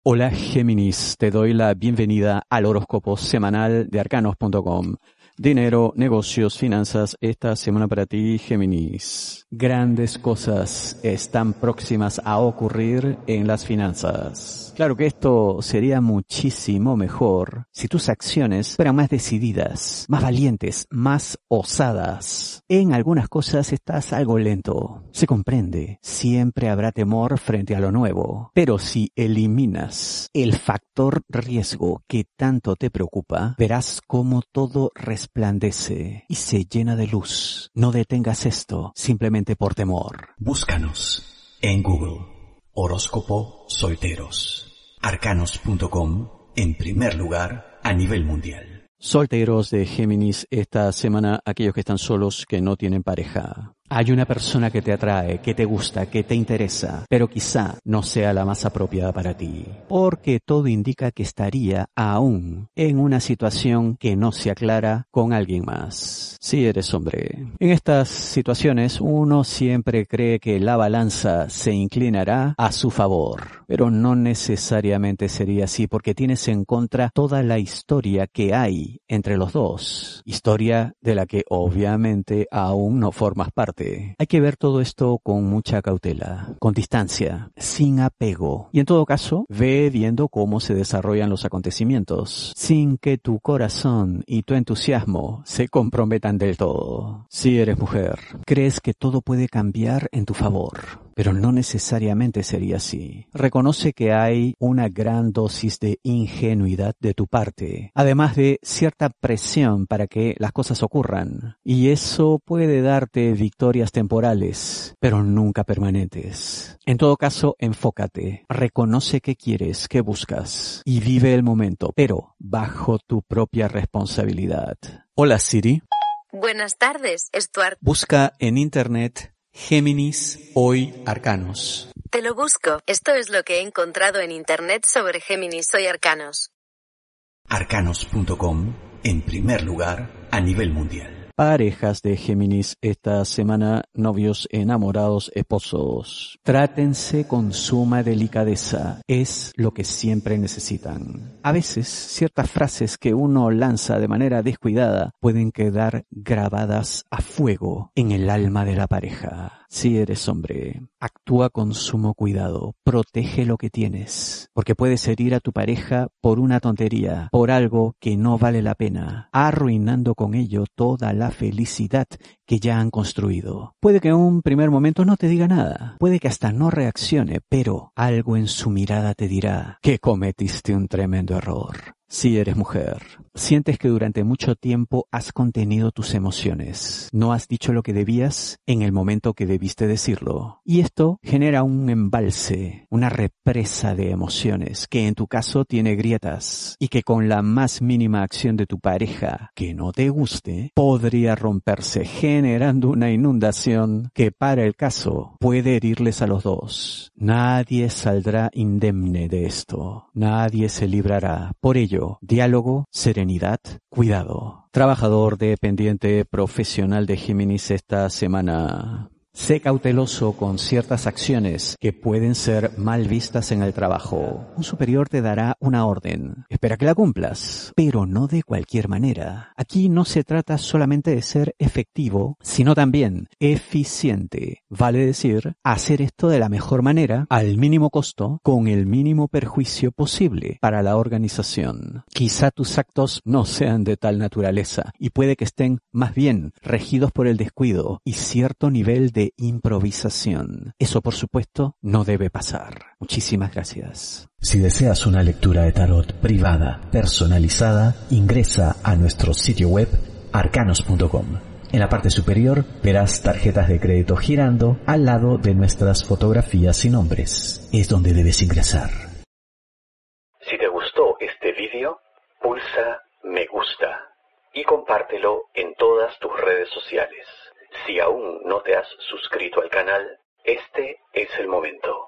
Hola Géminis, te doy la bienvenida al horóscopo semanal de arcanos.com. Dinero, negocios, finanzas, esta semana para ti, Géminis. Grandes cosas están próximas a ocurrir en las finanzas. Claro que esto sería muchísimo mejor si tus acciones fueran más decididas, más valientes, más osadas. En algunas cosas estás algo lento. Se comprende, siempre habrá temor frente a lo nuevo. Pero si eliminas el factor riesgo que tanto te preocupa, verás cómo todo resplandece y se llena de luz. No detengas esto simplemente por temor. Búscanos en Google. Horóscopo Solteros. Arcanos.com en primer lugar a nivel mundial. Solteros de Géminis, esta semana aquellos que están solos, que no tienen pareja. Hay una persona que te atrae, que te gusta, que te interesa, pero quizá no sea la más apropiada para ti, porque todo indica que estaría aún en una situación que no se aclara con alguien más. Si eres hombre. En estas situaciones uno siempre cree que la balanza se inclinará a su favor, pero no necesariamente sería así porque tienes en contra toda la historia que hay entre los dos, historia de la que obviamente aún no formas parte. Hay que ver todo esto con mucha cautela, con distancia, sin apego. Y en todo caso, ve viendo cómo se desarrollan los acontecimientos, sin que tu corazón y tu entusiasmo se comprometan del todo. Si eres mujer, crees que todo puede cambiar en tu favor, pero no necesariamente sería así. Reconoce que hay una gran dosis de ingenuidad de tu parte, además de cierta presión para que las cosas ocurran. Y eso puede darte victorias temporales, pero nunca permanentes. En todo caso, enfócate, reconoce qué quieres, qué buscas, y vive el momento, pero bajo tu propia responsabilidad. Hola Siri. Buenas tardes, Stuart. Busca en internet Géminis Hoy Arcanos. Te lo busco. Esto es lo que he encontrado en internet sobre Géminis Hoy Arcanos. Arcanos.com en primer lugar a nivel mundial. Parejas de Géminis esta semana, novios, enamorados, esposos. Trátense con suma delicadeza, es lo que siempre necesitan. A veces, ciertas frases que uno lanza de manera descuidada pueden quedar grabadas a fuego en el alma de la pareja. Si eres hombre, actúa con sumo cuidado, protege lo que tienes, porque puedes herir a tu pareja por una tontería, por algo que no vale la pena, arruinando con ello toda la felicidad que ya han construido. Puede que en un primer momento no te diga nada, puede que hasta no reaccione, pero algo en su mirada te dirá que cometiste un tremendo error. Si eres mujer, sientes que durante mucho tiempo has contenido tus emociones, no has dicho lo que debías en el momento que debiste decirlo. Y esto genera un embalse, una represa de emociones que en tu caso tiene grietas y que con la más mínima acción de tu pareja que no te guste, podría romperse generando una inundación que para el caso puede herirles a los dos. Nadie saldrá indemne de esto, nadie se librará. Por ello, diálogo, serenidad, cuidado. Trabajador dependiente profesional de Géminis esta semana. Sé cauteloso con ciertas acciones que pueden ser mal vistas en el trabajo. Un superior te dará una orden. Espera que la cumplas, pero no de cualquier manera. Aquí no se trata solamente de ser efectivo, sino también eficiente. Vale decir, hacer esto de la mejor manera, al mínimo costo, con el mínimo perjuicio posible para la organización. Quizá tus actos no sean de tal naturaleza y puede que estén más bien regidos por el descuido y cierto nivel de improvisación. Eso, por supuesto, no debe pasar. Muchísimas gracias. Si deseas una lectura de tarot privada, personalizada, ingresa a nuestro sitio web arcanos.com. En la parte superior verás tarjetas de crédito girando al lado de nuestras fotografías y nombres. Es donde debes ingresar. Si te gustó este vídeo, pulsa me gusta y compártelo en todas tus redes sociales. Si aún no te has suscrito al canal, este es el momento.